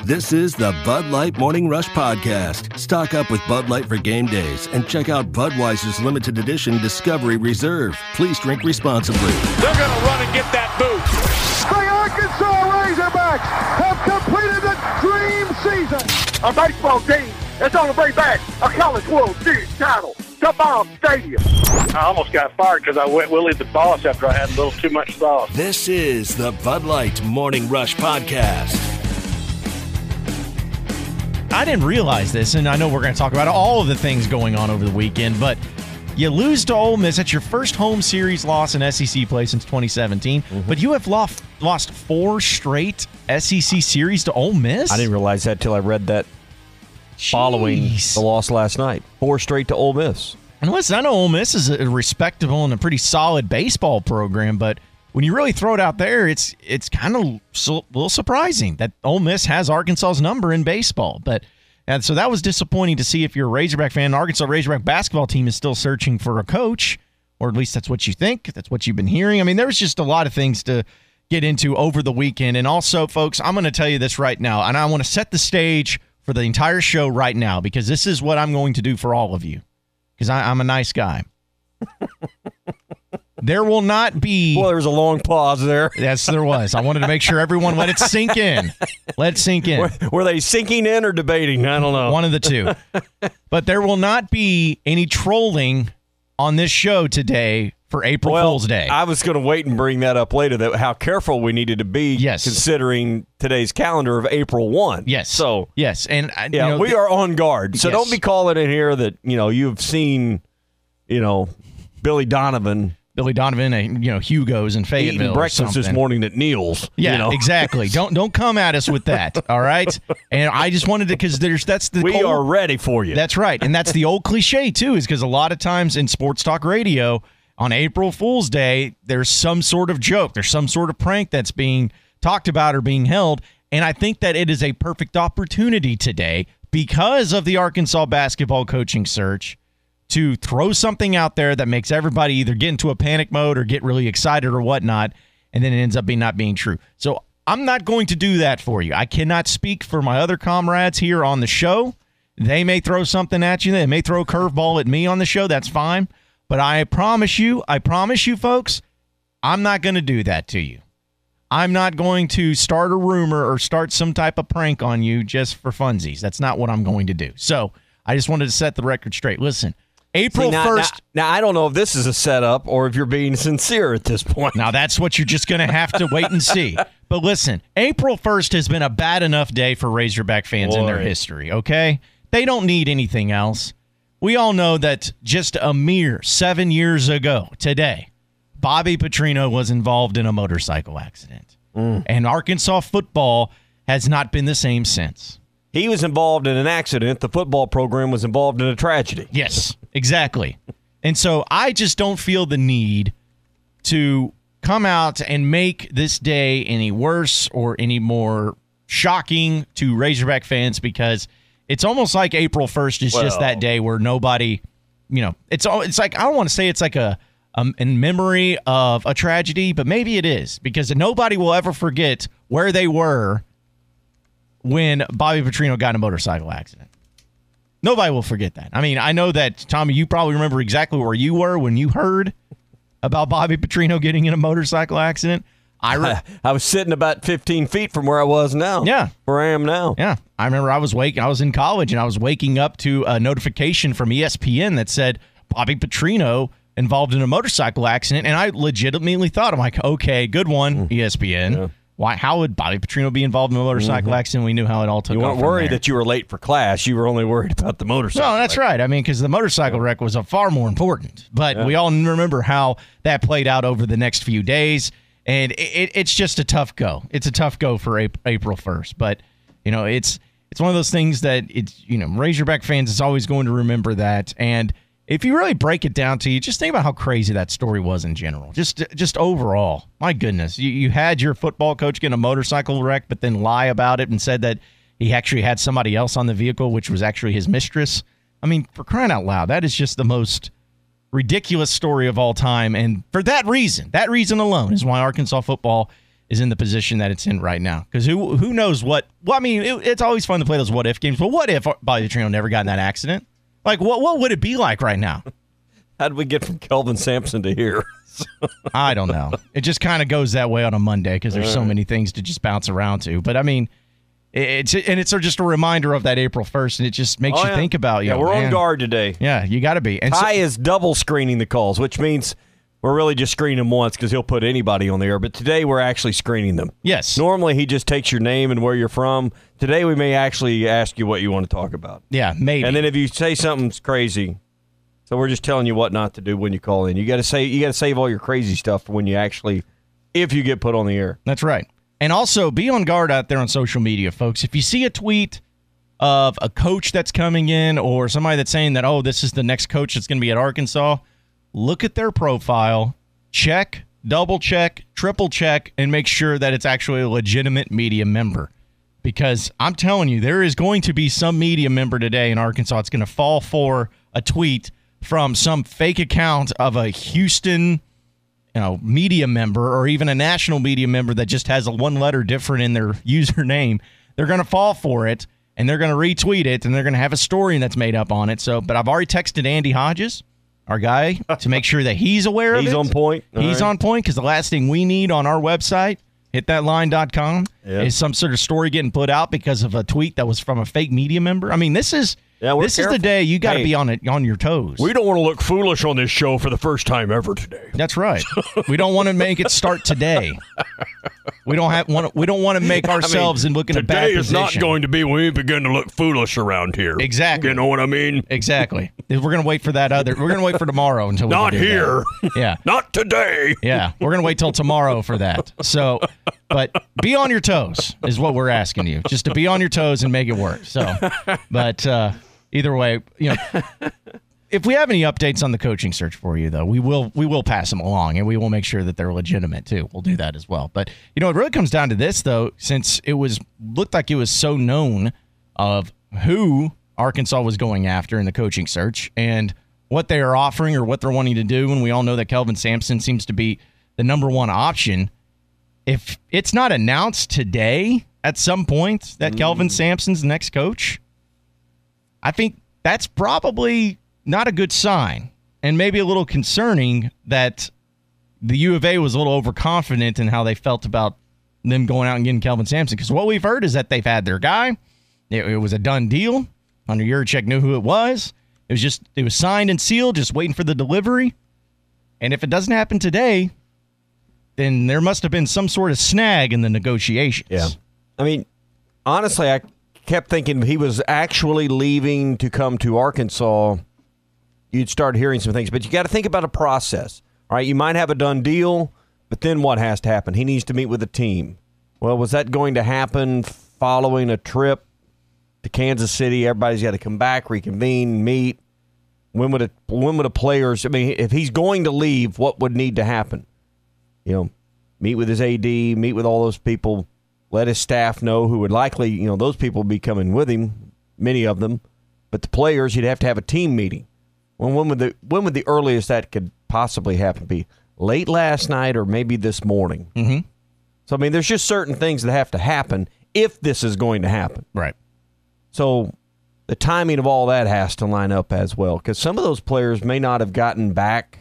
This is the Bud Light Morning Rush Podcast. Stock up with Bud Light for game days and check out Budweiser's limited edition Discovery Reserve. Please drink responsibly. They're going to run and get that boot. The Arkansas Razorbacks have completed the dream season. A baseball team that's on the way back a College World Series title to Baum Stadium. I almost got fired because I went Willie the Boss after I had a little too much sauce. This is the Bud Light Morning Rush Podcast. I didn't realize this, and I know we're going to talk about all of the things going on over the weekend, but you lose to Ole Miss. That's your first home series loss in SEC play since 2017, but you have lost 4 straight SEC series to Ole Miss? I didn't realize that till I read that following the loss last night. 4 straight to Ole Miss. And listen, I know Ole Miss is a respectable and a pretty solid baseball program, but when you really throw it out there, it's kind of a little surprising that Ole Miss has Arkansas's number in baseball. And so that was disappointing to see if you're a Razorback fan. The Arkansas Razorback basketball team is still searching for a coach, or at least that's what you think. That's what you've been hearing. I mean, there was just a lot of things to get into over the weekend. And also, folks, I'm going to tell you this right now, and I want to set the stage for the entire show right now because this is what I'm going to do for all of you because I'm a nice guy. There will not be... Well, there was a long pause there. Yes, there was. I wanted to make sure everyone let it sink in. Let it sink in. Were they sinking in or debating? I don't know. One of the two. But there will not be any trolling on this show today for April Fool's Day. I was going to wait and bring that up later, how careful we needed to be considering today's calendar of April 1. Yes. So, yes. And we are on guard. So don't be calling in here that, you've seen, Billy Donovan, Hugo's in Fayetteville. Eating breakfast this morning at Neil's. Yeah, exactly. Don't come at us with that. All right. And I just wanted to because we are ready for you. That's right, and that's the old cliche too. Is because a lot of times in sports talk radio on April Fool's Day, there's some sort of joke, there's some sort of prank that's being talked about or being held, and I think that it is a perfect opportunity today because of the Arkansas basketball coaching search to throw something out there that makes everybody either get into a panic mode or get really excited or whatnot, and then it ends up not being true. So I'm not going to do that for you. I cannot speak for my other comrades here on the show. They may throw something at you. They may throw a curveball at me on the show. That's fine. But I promise you, folks, I'm not going to do that to you. I'm not going to start a rumor or start some type of prank on you just for funsies. That's not what I'm going to do. So I just wanted to set the record straight. Listen, April 1st. Now, I don't know if this is a setup or if you're being sincere at this point. Now, that's what you're just going to have to wait and see. But listen, April 1st has been a bad enough day for Razorback fans in their history, okay? They don't need anything else. We all know that just a mere 7 years ago today, Bobby Petrino was involved in a motorcycle accident. And Arkansas football has not been the same since. He was involved in an accident. The football program was involved in a tragedy. Yes, exactly. And so I just don't feel the need to come out and make this day any worse or any more shocking to Razorback fans because it's almost like April 1st is just that day where nobody, it's like, I don't want to say it's like in memory of a tragedy, but maybe it is because nobody will ever forget where they were when Bobby Petrino got in a motorcycle accident. Nobody will forget that. I mean, I know that, Tommy, you probably remember exactly where you were when you heard about Bobby Petrino getting in a motorcycle accident. I was sitting about 15 feet from where I was now. Yeah. Where I am now. Yeah. I remember I was in college, and I was waking up to a notification from ESPN that said Bobby Petrino involved in a motorcycle accident, and I legitimately thought, I'm like, okay, good one, ESPN. Yeah. Why? How would Bobby Petrino be involved in a motorcycle accident? We knew how it all took off. You weren't worried that you were late for class. You were only worried about the motorcycle. No, that's right. I mean, because the motorcycle wreck was far more important. But we all remember how that played out over the next few days. And it's just a tough go. It's a tough go for April 1st. But, it's one of those things that Razorback fans is always going to remember that. And if you really break it down to you, just think about how crazy that story was in general. Just overall. My goodness. You had your football coach get in a motorcycle wreck, but then lie about it and said that he actually had somebody else on the vehicle, which was actually his mistress. I mean, for crying out loud, that is just the most ridiculous story of all time. And for that reason alone is why Arkansas football is in the position that it's in right now. Because who knows what? Well, I mean, it's always fun to play those what if games. But what if Bobby Petrino never got in that accident? Like, what would it be like right now? How did we get from Kelvin Sampson to here? I don't know. It just kind of goes that way on a Monday because there's so many things to just bounce around to. But I mean, it's just a reminder of that April 1st, and it just makes you think about. We're on guard today. Yeah, you got to be. And Ty is double screening the calls, which means we're really just screening them once because he'll put anybody on the air. But today we're actually screening them. Yes. Normally he just takes your name and where you're from. Today we may actually ask you what you want to talk about. Yeah, maybe. And then if you say something's crazy, so we're just telling you what not to do when you call in. You got to save all your crazy stuff for when you actually, if you get put on the air. That's right. And also be on guard out there on social media, folks. If you see a tweet of a coach that's coming in or somebody that's saying that, oh, this is the next coach that's going to be at Arkansas, look at their profile, check, double check, triple check, and make sure that it's actually a legitimate media member. Because I'm telling you, there is going to be some media member today in Arkansas that's going to fall for a tweet from some fake account of a Houston, media member or even a national media member that just has a one letter different in their username. They're going to fall for it, and they're going to retweet it, and they're going to have a story that's made up on it. But I've already texted Andy Hodges, our guy, to make sure that he's aware of it. He's on point. He's on point because the last thing we need on our website, hitthatline.com, is some sort of story getting put out because of a tweet that was from a fake media member. I mean, this is the day you got to be on your toes. We don't want to look foolish on this show for the first time ever today. That's right. We don't want to make it start today. We don't want to make ourselves and look in a bad position. Today is not going to be when we begin to look foolish around here. Exactly. You know what I mean? Exactly. We're going to wait for that other. We're going to wait for tomorrow until we not can do here. That. Yeah. Not today. Yeah. We're going to wait till tomorrow for that. So, but be on your toes is what we're asking you. Just to be on your toes and make it work. So, but either way, if we have any updates on the coaching search for you, though, we will pass them along, and we will make sure that they're legitimate too. We'll do that as well. But it really comes down to this, though, since looked like it was so known of who Arkansas was going after in the coaching search and what they are offering or what they're wanting to do, and we all know that Kelvin Sampson seems to be the number one option. If it's not announced today at some point that Kelvin Sampson's the next coach, I think that's probably not a good sign, and maybe a little concerning that the U of A was a little overconfident in how they felt about them going out and getting Kelvin Sampson. Because what we've heard is that they've had their guy. It was a done deal. Hunter Yurachek knew who it was. It was signed and sealed, just waiting for the delivery. And if it doesn't happen today, then there must have been some sort of snag in the negotiations. Yeah. I mean, honestly, I kept thinking he was actually leaving to come to Arkansas. You'd start hearing some things, but you got to think about a process. All right, you might have a done deal, but then what has to happen? He needs to meet with the team. Well, was that going to happen following a trip to Kansas City? Everybody's got to come back, reconvene, meet. When would the players? I mean, if he's going to leave, what would need to happen? Meet with his AD, meet with all those people, let his staff know who would likely, those people would be coming with him, many of them. But the players, you'd have to have a team meeting. When would the earliest that could possibly happen be? Late last night or maybe this morning? Mm-hmm. So, I mean, there's just certain things that have to happen if this is going to happen. Right. So the timing of all that has to line up as well, because some of those players may not have gotten back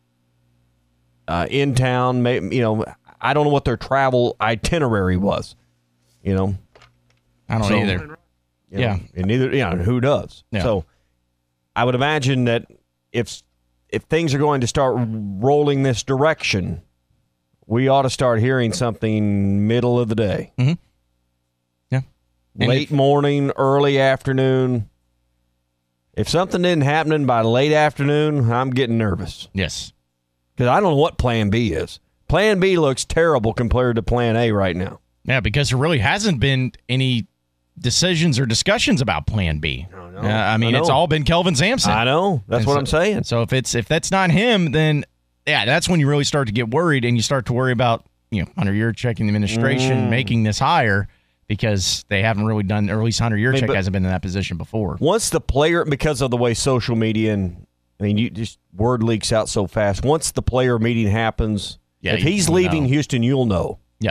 in town. I don't know what their travel itinerary was. I don't either. And neither. Who does? Yeah. So I would imagine that if things are going to start rolling this direction, we ought to start hearing something middle of the day. Mm-hmm. Yeah. Late morning, early afternoon. If something isn't happening by late afternoon, I'm getting nervous. Yes. Because I don't know what Plan B is. Plan B looks terrible compared to Plan A right now. Yeah, because there really hasn't been any decisions or discussions about Plan B. It's all been Kelvin Sampson. I know. That's what I'm saying. So if that's not him, then that's when you really start to get worried, and you start to worry about Hunter Yurachek and the administration making this hire, because they haven't really done, or at least Hunter Yurachek hasn't been in that position before. Once the player, because of the way social media and word leaks out so fast. Once the player meeting happens, if he's leaving Houston, you'll know. Yeah.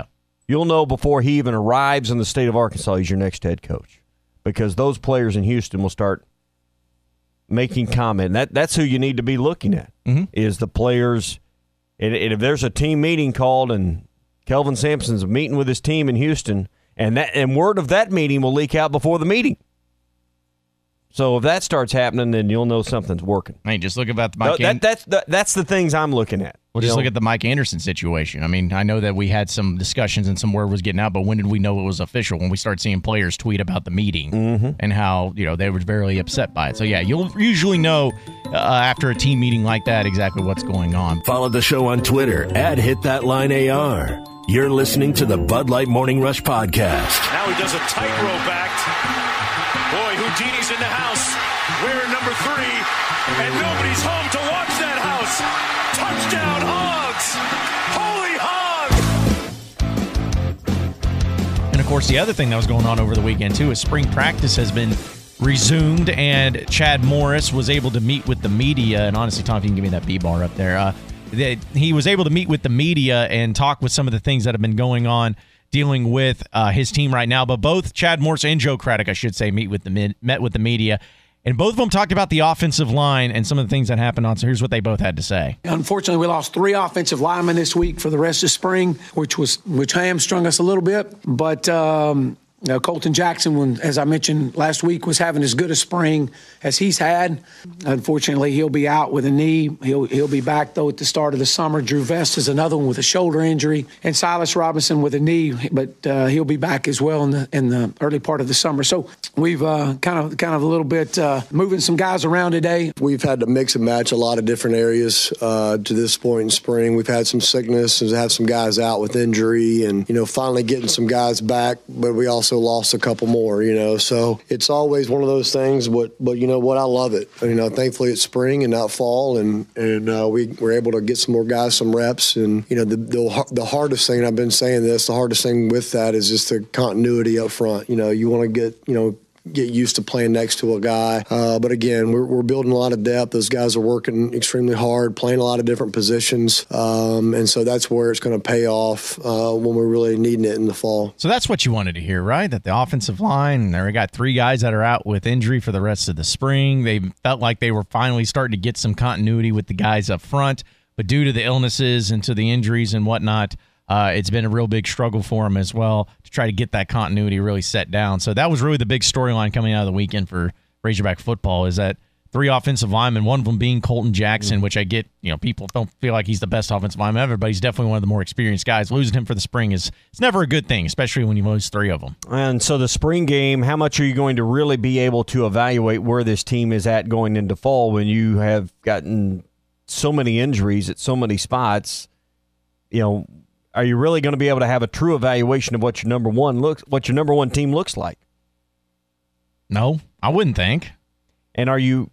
You'll know before he even arrives in the state of Arkansas he's your next head coach, because those players in Houston will start making comment. That's who you need to be looking at, is the players. And if there's a team meeting called and Kelvin Sampson's meeting with his team in Houston, and word of that meeting will leak out before the meeting. So if that starts happening, then you'll know something's working. I mean, just look about the Mike. That's the things I'm looking at. Well, just look at the Mike Anderson situation. I mean, I know that we had some discussions and some word was getting out, but when did we know it was official? When we started seeing players tweet about the meeting and how they were very upset by it. So yeah, you'll usually know after a team meeting like that exactly what's going on. Follow the show on Twitter @HitThatLineAR. You're listening to the Bud Light Morning Rush Podcast. Now he does a tightrope act. Boy, Houdini's in the house. We're number 3, and nobody's home to watch that house. Touchdown, Hogs! Holy Hogs! And of course, the other thing that was going on over the weekend too is spring practice has been resumed, and Chad Morris was able to meet with the media. And honestly, Tom, if you can give me that B-bar up there, he was able to meet with the media and talk with some of the things that have been going on dealing with his team right now. But both Chad Morris and Joe Craddock, I should say, met with the media. And both of them talked about the offensive line and some of the things that happened on. So here's what they both had to say. Unfortunately, we lost 3 offensive linemen this week for the rest of spring, which hamstrung us a little bit. But Colton Jackson, as I mentioned last week, was having as good a spring as he's had. Unfortunately, he'll be out with a knee. He'll be back, though, at the start of the summer. Drew Vest is another one with a shoulder injury, and Silas Robinson with a knee, but he'll be back as well in the early part of the summer. So we've kind of a little bit moving some guys around today. We've had to mix and match a lot of different areas to this point in spring. We've had some sickness and have some guys out with injury, and finally getting some guys back, but we also lost a couple more, so it's always one of those things, but you know what, I love it. Thankfully it's spring and not fall, and we were able to get some more guys some reps, and the hardest thing, I've been saying this, the hardest thing with that is just the continuity up front. You want to get used to playing next to a guy. But again, we're building a lot of depth. Those guys are working extremely hard, playing a lot of different positions. And so that's where it's going to pay off when we're really needing it in the fall. So that's what you wanted to hear, right? That the offensive line, they got 3 guys that are out with injury for the rest of the spring. They felt like they were finally starting to get some continuity with the guys up front. But due to the illnesses and to the injuries and whatnot, it's been a real big struggle for him as well to try to get that continuity really set down. So that was really the big storyline coming out of the weekend for Razorback football, is that 3 offensive linemen, one of them being Colton Jackson, which I get, people don't feel like he's the best offensive lineman ever, but he's definitely one of the more experienced guys. Losing him for the spring it's never a good thing, especially when you lose 3 of them. And so the spring game, how much are you going to really be able to evaluate where this team is at going into fall when you have gotten so many injuries at so many spots? Are you really going to be able to have a true evaluation of what your number one team looks like? No, I wouldn't think. And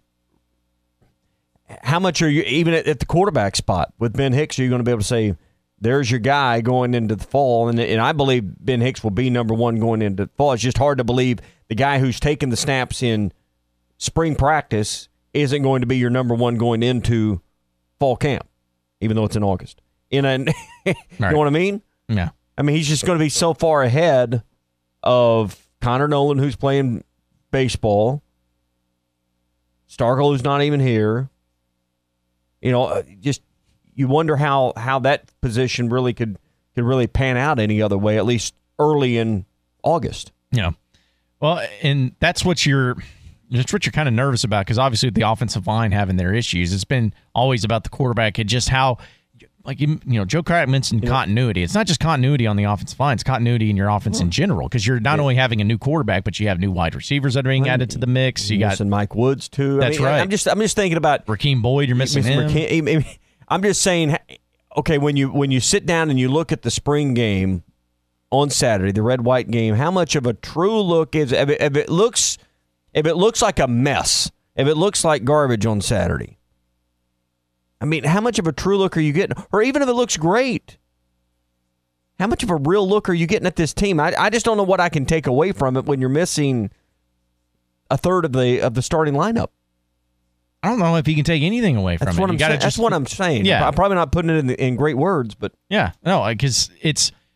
how much are you, even at the quarterback spot with Ben Hicks, are you going to be able to say, there's your guy going into the fall? And I believe Ben Hicks will be number 1 going into the fall. It's just hard to believe the guy who's taking the snaps in spring practice isn't going to be your number 1 going into fall camp, even though it's in August. You know what I mean? Yeah. I mean, he's just going to be so far ahead of Connor Nolan, who's playing baseball, Stargell, who's not even here. Just you wonder how that position really could really pan out any other way, at least early in August. Yeah. Well, and that's what you're kind of nervous about, because obviously with the offensive line having their issues, it's been always about the quarterback and just how. Like, Joe Craddock mentioned continuity. It's not just continuity on the offensive line. It's continuity in your offense in general, because you're not only having a new quarterback, but you have new wide receivers that are being added to the mix. You got Mike Woods, too. That's right. I'm just thinking about Rakeem Boyd. You're missing him. I'm just saying, okay, when you sit down and you look at the spring game on Saturday, the red-white game, how much of a true look is if it looks like a mess, if it looks like garbage on Saturday? I mean, how much of a true look are you getting? Or even if it looks great, how much of a real look are you getting at this team? I just don't know what I can take away from it when you're missing a third of the starting lineup. I don't know if you can take anything away from it. That's what I'm saying. Yeah. I'm probably not putting it in great words, but yeah, no, because it's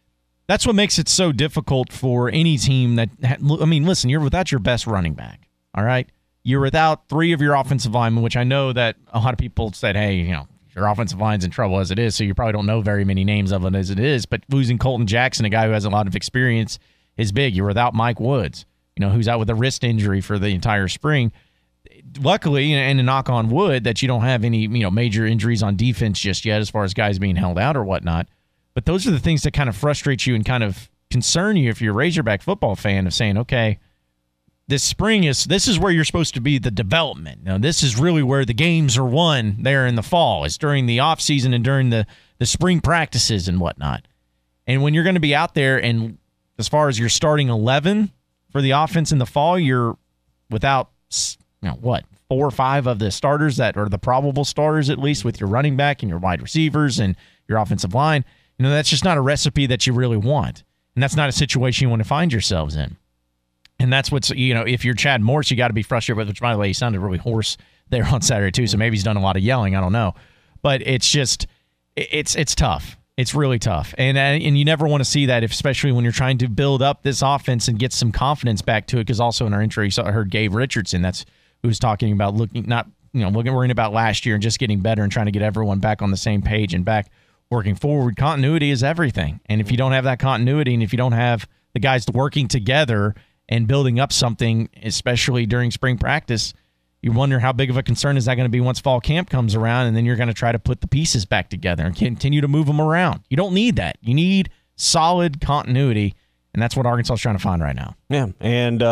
That's what makes it so difficult for any team that, listen, you're without your best running back, all right? You're without 3 of your offensive linemen, which I know that a lot of people said, hey, your offensive line's in trouble as it is, so you probably don't know very many names of it as it is, but losing Colton Jackson, a guy who has a lot of experience, is big. You're without Mike Woods, who's out with a wrist injury for the entire spring. Luckily, and a knock on wood, that you don't have any major injuries on defense just yet as far as guys being held out or whatnot. But those are the things that kind of frustrate you and kind of concern you if you're a Razorback football fan, of saying, okay, this spring this is where you're supposed to be the development. Now, this is really where the games are won there in the fall. It's during the off season and during the spring practices and whatnot. And when you're going to be out there, and as far as your starting 11 for the offense in the fall, you're without 4 or 5 of the starters that are the probable starters, at least, with your running back and your wide receivers and your offensive line. That's just not a recipe that you really want. And that's not a situation you want to find yourselves in. And that's what's, if you're Chad Morris, you got to be frustrated with, which, by the way, he sounded really hoarse there on Saturday, too. So maybe he's done a lot of yelling. I don't know. But it's just, it's tough. It's really tough. And you never want to see that, especially when you're trying to build up this offense and get some confidence back to it. Because also in our intro, I heard Gabe Richardson, that's who's talking about worrying about last year and just getting better and trying to get everyone back on the same page and back working forward. Continuity is everything. And if you don't have that continuity, and if you don't have the guys working together and building up something, especially during spring practice, you wonder how big of a concern is that going to be once fall camp comes around, and then you're going to try to put the pieces back together and continue to move them around. You don't need that. You need solid continuity, and that's what Arkansas is trying to find right now. Yeah, and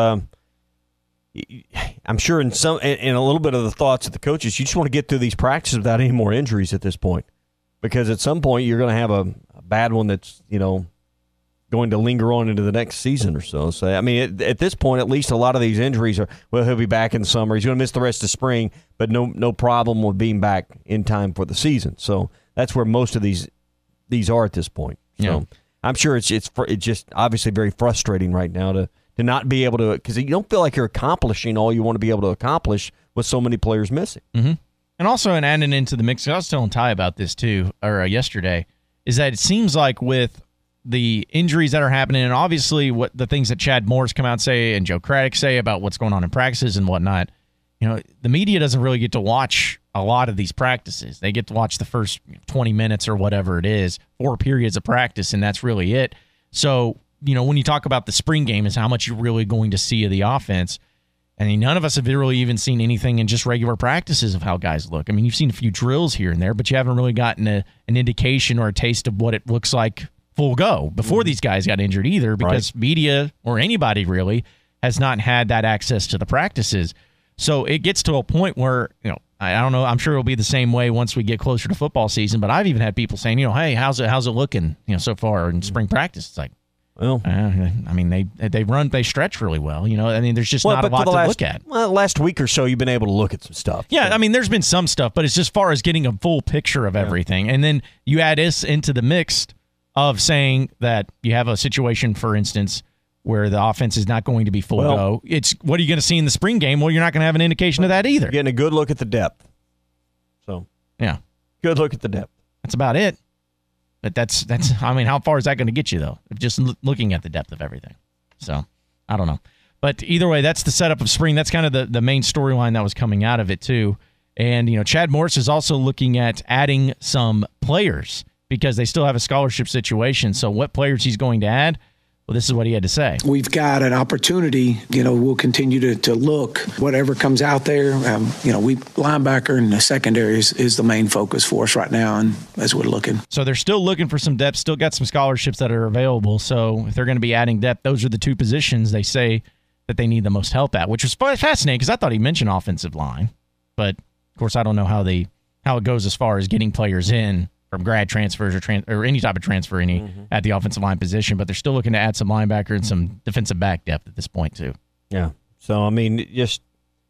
I'm sure in a little bit of the thoughts of the coaches, you just want to get through these practices without any more injuries at this point, because at some point you're going to have a bad one that's going to linger on into the next season or so. So, at this point, at least a lot of these injuries are, well, he'll be back in the summer. He's going to miss the rest of spring, but no problem with being back in time for the season. So that's where most of these are at this point. So yeah. I'm sure it's just obviously very frustrating right now to not be able to, because you don't feel like you're accomplishing all you want to be able to accomplish with so many players missing. Mm-hmm. And also, in adding into the mix, I was telling Ty about this too, or yesterday, is that it seems like with the injuries that are happening, and obviously what the things that Chad Morris come out and say and Joe Craddock say about what's going on in practices and whatnot, the media doesn't really get to watch a lot of these practices. They get to watch the first 20 minutes or whatever it is, 4 periods of practice, and that's really it. So, when you talk about the spring game is how much you're really going to see of the offense. None of us have really even seen anything in just regular practices of how guys look. You've seen a few drills here and there, but you haven't really gotten an indication or a taste of what it looks like full go before these guys got injured either, because media or anybody really has not had that access to the practices. So it gets to a point where, I don't know, I'm sure it'll be the same way once we get closer to football season, but I've even had people saying, hey, how's it looking, so far in spring practice? It's like, well, they stretch really well, there's just not a lot to look at. Well, last week or so, you've been able to look at some stuff. Yeah, so. There's been some stuff, but it's just far as getting a full picture of everything. And then you add this into the mix of saying that you have a situation, for instance, where the offense is not going to be full go. It's what are you going to see in the spring game? Well, you're not going to have an indication of that either. You're getting a good look at the depth. So, yeah. Good look at the depth. That's about it. But that's how far is that going to get you, though? Just looking at the depth of everything. So, I don't know. But either way, that's the setup of spring. That's kind of the main storyline that was coming out of it, too. And, Chad Morris is also looking at adding some players because they still have a scholarship situation. So what players he's going to add? Well, this is what he had to say. We've got an opportunity. We'll continue to look. Whatever comes out there, linebacker and the secondary is the main focus for us right now, and as we're looking. So they're still looking for some depth, still got some scholarships that are available. So if they're going to be adding depth, those are the 2 positions they say that they need the most help at, which was fascinating because I thought he mentioned offensive line. But, of course, I don't know how it goes as far as getting players in from grad transfers or any type of transfer at the offensive line position, but they're still looking to add some linebacker and some defensive back depth at this point too. Yeah. So, just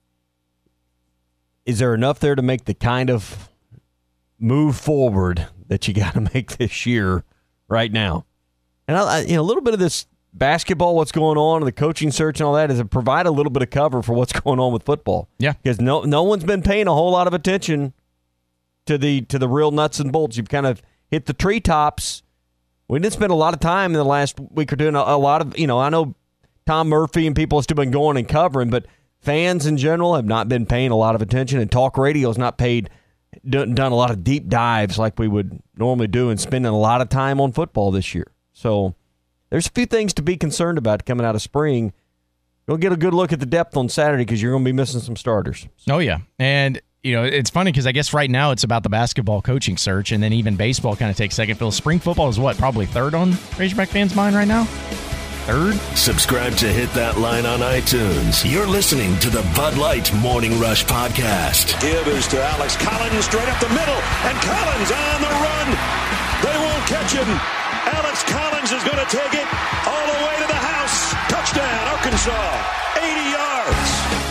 is there enough there to make the kind of move forward that you got to make this year right now? And a little bit of this basketball, what's going on, the coaching search and all that, is to provide a little bit of cover for what's going on with football. Yeah. Because no one's been paying a whole lot of attention to the real nuts and bolts. You've kind of hit the treetops We didn't spend a lot of time in the last week or two, and a lot of, I know Tom Murphy and people have still been going and covering, but fans in general have not been paying a lot of attention, and talk radio has not done a lot of deep dives like we would normally do, and spending a lot of time on football this year. So there's a few things to be concerned about coming out of spring. You'll get a good look at the depth on Saturday because you're going to be missing some starters. Oh, yeah. And it's funny because I guess right now it's about the basketball coaching search, and then even baseball kind of takes second fill. Spring football is probably third on Razorback fans' mind right now? Third? Subscribe to Hit That Line on iTunes. You're listening to the Bud Light Morning Rush podcast. Give is to Alex Collins straight up the middle, and Collins on the run. They won't catch him. Alex Collins is going to take it all the way to the house. Touchdown, Arkansas, 80 yards.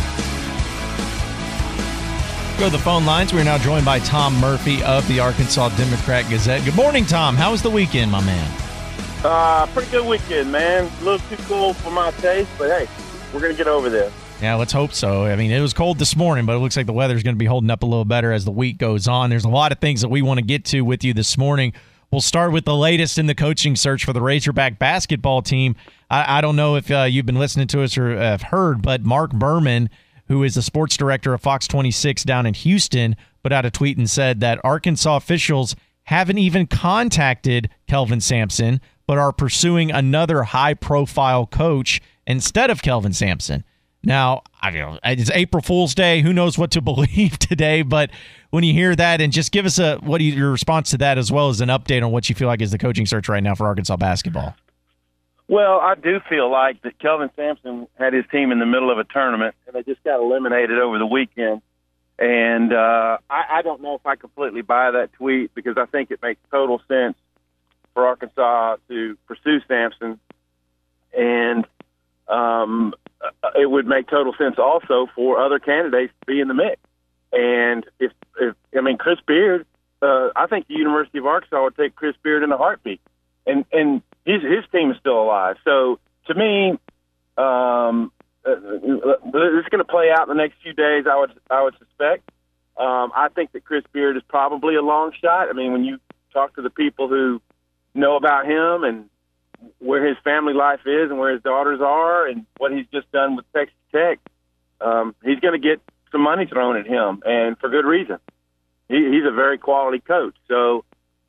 Go to the phone lines. We're now joined by Tom Murphy of the Arkansas Democrat-Gazette. Good morning, Tom. How was the weekend, my man? Pretty good weekend, man. A little too cold for my taste, but hey, we're going to get over this. Yeah, let's hope so. I mean, it was cold this morning, but it looks like the weather's going to be holding up a little better as the week goes on. There's a lot of things that we want to get to with you this morning. We'll start with the latest in the coaching search for the Razorback basketball team. I don't know if you've been listening to us or have heard, but Mark Berman, who is the sports director of Fox 26 down in Houston, put out a tweet and said that Arkansas officials haven't even contacted Kelvin Sampson, but are pursuing another high-profile coach instead of Kelvin Sampson. Now, it's April Fool's Day. Who knows what to believe today? But when you hear that, and just give us your response to that, as well as an update on what you feel like is the coaching search right now for Arkansas basketball. Well, I do feel like that Kelvin Sampson had his team in the middle of a tournament, and they just got eliminated over the weekend. And I don't know if I completely buy that tweet, because I think it makes total sense for Arkansas to pursue Sampson. And it would make total sense also for other candidates to be in the mix. And if Chris Beard, I think the University of Arkansas would take Chris Beard in a heartbeat. And his team is still alive. So to me, it's going to play out in the next few days, I would suspect. I think that Chris Beard is probably a long shot. I mean, when you talk to the people who know about him and where his family life is and where his daughters are and what he's just done with Texas Tech, he's going to get some money thrown at him, and for good reason. He's a very quality coach. So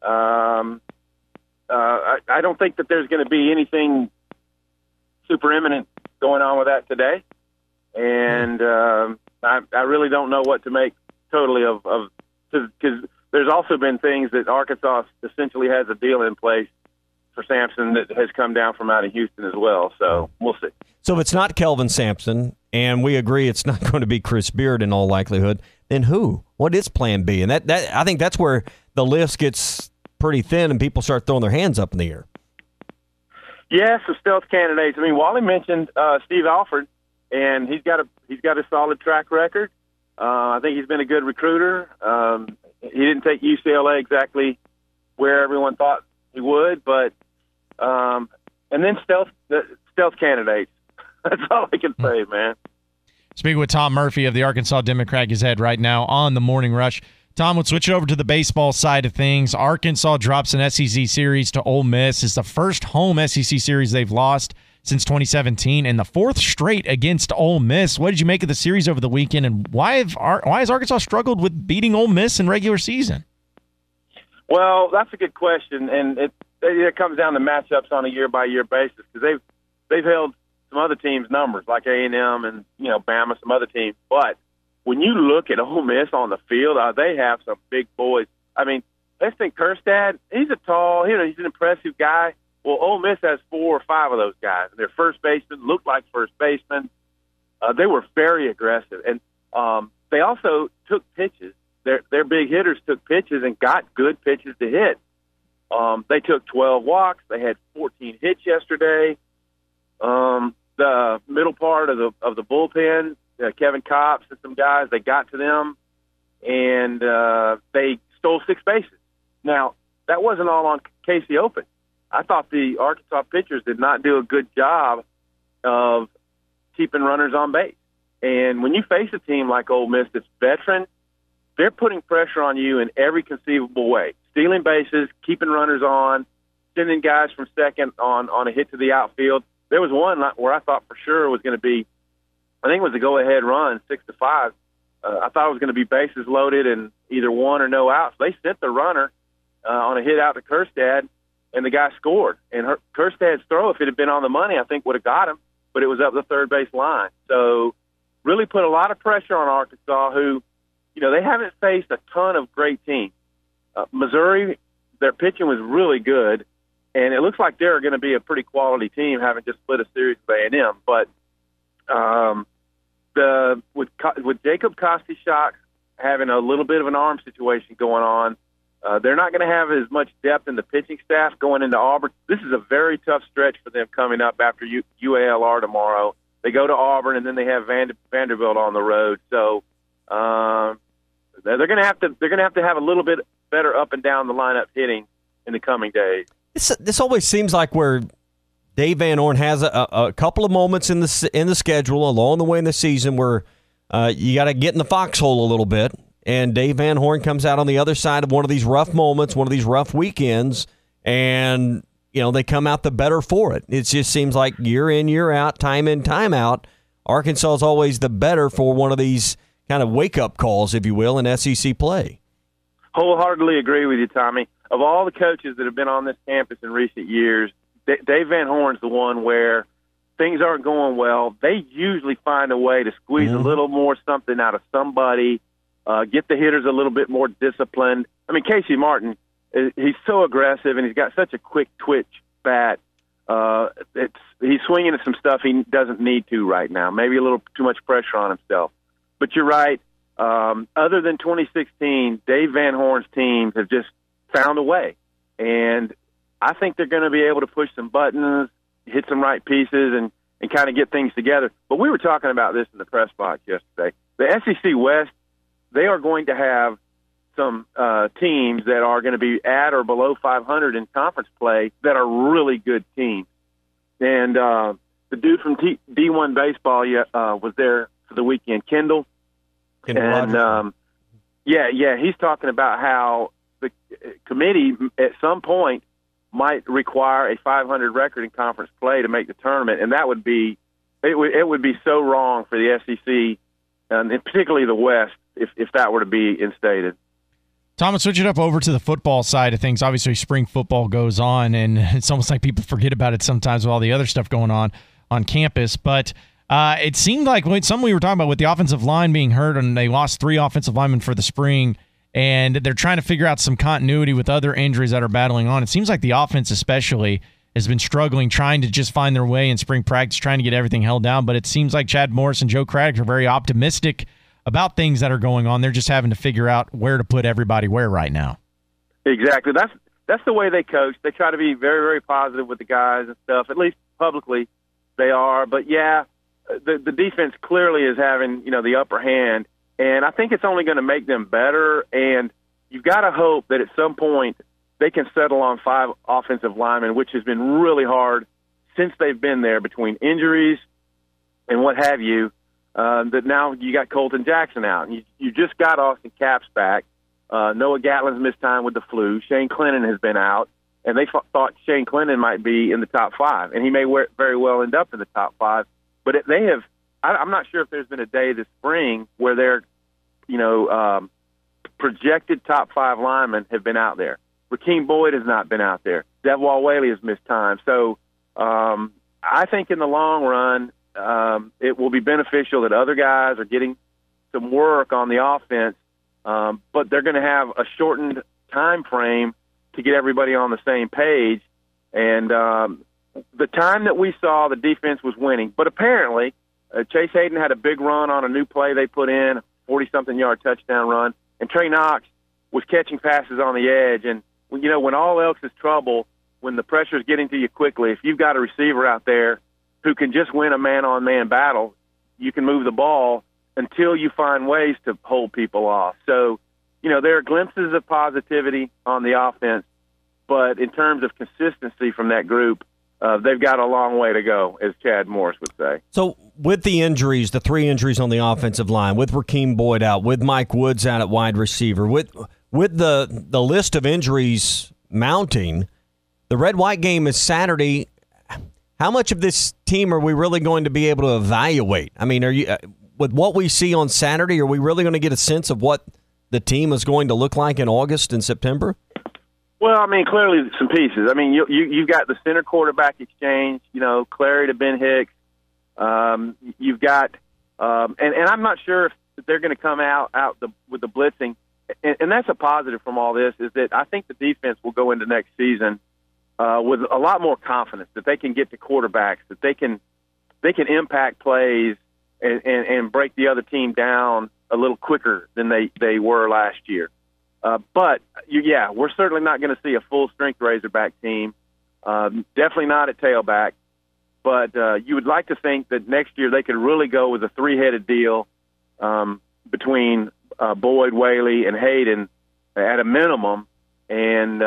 I don't think that there's going to be anything super imminent going on with that today. And I really don't know what to make totally of because there's also been things that Arkansas essentially has a deal in place for Sampson that has come down from out of Houston as well. So we'll see. So if it's not Kelvin Sampson, and we agree it's not going to be Chris Beard in all likelihood, then who? What is plan B? And that I think that's where the list gets pretty thin and people start throwing their hands up in the air. Yeah, some stealth candidates. I mean, Wally mentioned Steve Alford, and he's got a solid track record. I think he's been a good recruiter. He didn't take UCLA exactly where everyone thought he would, but and then stealth candidates. That's all I can say, man. Speaking with Tom Murphy of the Arkansas Democrat-Gazette right now on the Morning Rush. Tom, let's switch over to the baseball side of things. Arkansas drops an SEC series to Ole Miss. It's the first home SEC series they've lost since 2017 and the fourth straight against Ole Miss. What did you make of the series over the weekend, and why has Arkansas struggled with beating Ole Miss in regular season? Well, that's a good question, and it comes down to matchups on a year-by-year basis because they've held some other teams' numbers like A&M and Bama, some other teams. But when you look at Ole Miss on the field, they have some big boys. I mean, let's think Kerstad. He's he's an impressive guy. Well, Ole Miss has 4 or 5 of those guys. Their first baseman looked like first baseman. They were very aggressive, and they also took pitches. Their big hitters took pitches and got good pitches to hit. They took 12 walks. They had 14 hits yesterday. The middle part of the bullpen, Kevin Kopps and some guys, they got to them, and they stole 6 bases. Now, that wasn't all on Casey Open. I thought the Arkansas pitchers did not do a good job of keeping runners on base. And when you face a team like Ole Miss that's veteran, they're putting pressure on you in every conceivable way. Stealing bases, keeping runners on, sending guys from second on a hit to the outfield. There was one where I thought for sure was going to be, I think it was a go-ahead run, 6-5. I thought it was going to be bases loaded and either one or no outs. They sent the runner on a hit out to Kjerstad, and the guy scored. And Kjerstad's throw, if it had been on the money, I think would have got him, but it was up the third base line. So really put a lot of pressure on Arkansas, who, they haven't faced a ton of great teams. Missouri, their pitching was really good, and it looks like they're going to be a pretty quality team, having just split a series with A&M. But with Jacob Kostichak having a little bit of an arm situation going on, they're not going to have as much depth in the pitching staff going into Auburn. This is a very tough stretch for them coming up after UALR tomorrow. They go to Auburn, and then they have Vanderbilt on the road. So they're going to have to have a little bit better up and down the lineup hitting in the coming days. This always seems like where Dave Van Horn has a couple of moments in the schedule along the way in the season where you got to get in the foxhole a little bit, and Dave Van Horn comes out on the other side of one of these rough moments, one of these rough weekends, and they come out the better for it. It just seems like year in, year out, time in, time out, Arkansas is always the better for one of these kind of wake-up calls, if you will, in SEC play. Wholeheartedly agree with you, Tommy. Of all the coaches that have been on this campus in recent years, Dave Van Horn's the one where things aren't going well. They usually find a way to squeeze a little more something out of somebody, get the hitters a little bit more disciplined. I mean, Casey Martin, he's so aggressive, and he's got such a quick twitch bat. He's swinging at some stuff he doesn't need to right now, maybe a little too much pressure on himself. But you're right. Other than 2016, Dave Van Horn's teams have just found a way. And I think they're going to be able to push some buttons, hit some right pieces, and kind of get things together. But we were talking about this in the press box yesterday. The SEC West, they are going to have some teams that are going to be at or below 500 in conference play that are really good teams. And the dude from D1 Baseball was there for the weekend, Kendall. And he's talking about how the committee at some point might require a 500 record in conference play to make the tournament, and that would be it would be so wrong for the SEC, and particularly the West, if that were to be instated. Thomas, switch it up over to the football side of things. Obviously, spring football goes on, and it's almost like people forget about it sometimes with all the other stuff going on campus. But it seemed like something we were talking about with the offensive line being hurt, and they lost 3 offensive linemen for the spring, and they're trying to figure out some continuity with other injuries that are battling on. It seems like the offense especially has been struggling, trying to just find their way in spring practice, trying to get everything held down. But it seems like Chad Morris and Joe Craddock are very optimistic about things that are going on. They're just having to figure out where to put everybody where right now. Exactly. That's the way they coach. They try to be very, very positive with the guys and stuff. At least publicly they are. But, yeah, the defense clearly is having, the upper hand. And I think it's only going to make them better. And you've got to hope that at some point they can settle on 5 offensive linemen, which has been really hard since they've been there between injuries and what have you. That now you got Colton Jackson out. And you just got Austin Capps back. Noah Gatlin's missed time with the flu. Shane Clennon has been out. And they thought Shane Clennon might be in the top 5. And he may very well end up in the top 5. But they have – I'm not sure if there's been a day this spring where their, projected top 5 linemen have been out there. Rakeem Boyd has not been out there. Devwall Whaley has missed time. So I think in the long run, it will be beneficial that other guys are getting some work on the offense, but they're going to have a shortened time frame to get everybody on the same page. And the time that we saw, the defense was winning. But apparently, Chase Hayden had a big run on a new play they put in, 40-something yard touchdown run, and Trey Knox was catching passes on the edge. And, when all else is trouble, when the pressure is getting to you quickly, if you've got a receiver out there who can just win a man-on-man battle, you can move the ball until you find ways to hold people off. So, there are glimpses of positivity on the offense, but in terms of consistency from that group, they've got a long way to go, as Chad Morris would say. So with the injuries, the 3 injuries on the offensive line, with Rakeem Boyd out, with Mike Woods out at wide receiver, with the list of injuries mounting, The red-white game is Saturday. How much of this team are we really going to be able to evaluate? I mean, are you with what we see on Saturday, are we really going to get a sense of what the team is going to look like in August and September? Well, I mean, clearly some pieces. I mean, you've got the center quarterback exchange, Clary to Ben Hicks. You've got, and I'm not sure if they're going to come out with the blitzing. And that's a positive from all this, is that I think the defense will go into next season with a lot more confidence that they can get to quarterbacks, that they can impact plays and break the other team down a little quicker than they were last year. But we're certainly not going to see a full-strength Razorback team. Definitely not at tailback. But you would like to think that next year they could really go with a three-headed deal between Boyd, Whaley, and Hayden at a minimum, and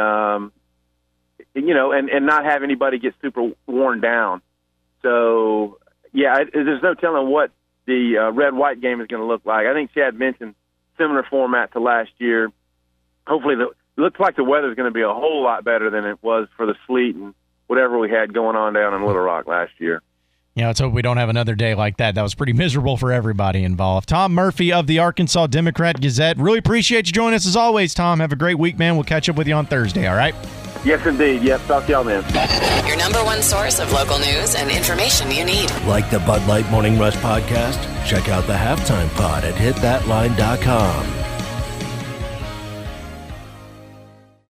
and not have anybody get super worn down. So there's no telling what the red-white game is going to look like. I think Chad mentioned similar format to last year. Hopefully, it looks like the weather is going to be a whole lot better than it was for the sleet and whatever we had going on down in Little Rock last year. Yeah, let's hope we don't have another day like that. That was pretty miserable for everybody involved. Tom Murphy of the Arkansas Democrat-Gazette. Really appreciate you joining us as always, Tom. Have a great week, man. We'll catch up with you on Thursday, all right? Yes, indeed. Yep, talk to y'all then. Your number one source of local news and information you need. Like the Bud Light Morning Rush podcast? Check out the Halftime Pod at hitthatline.com.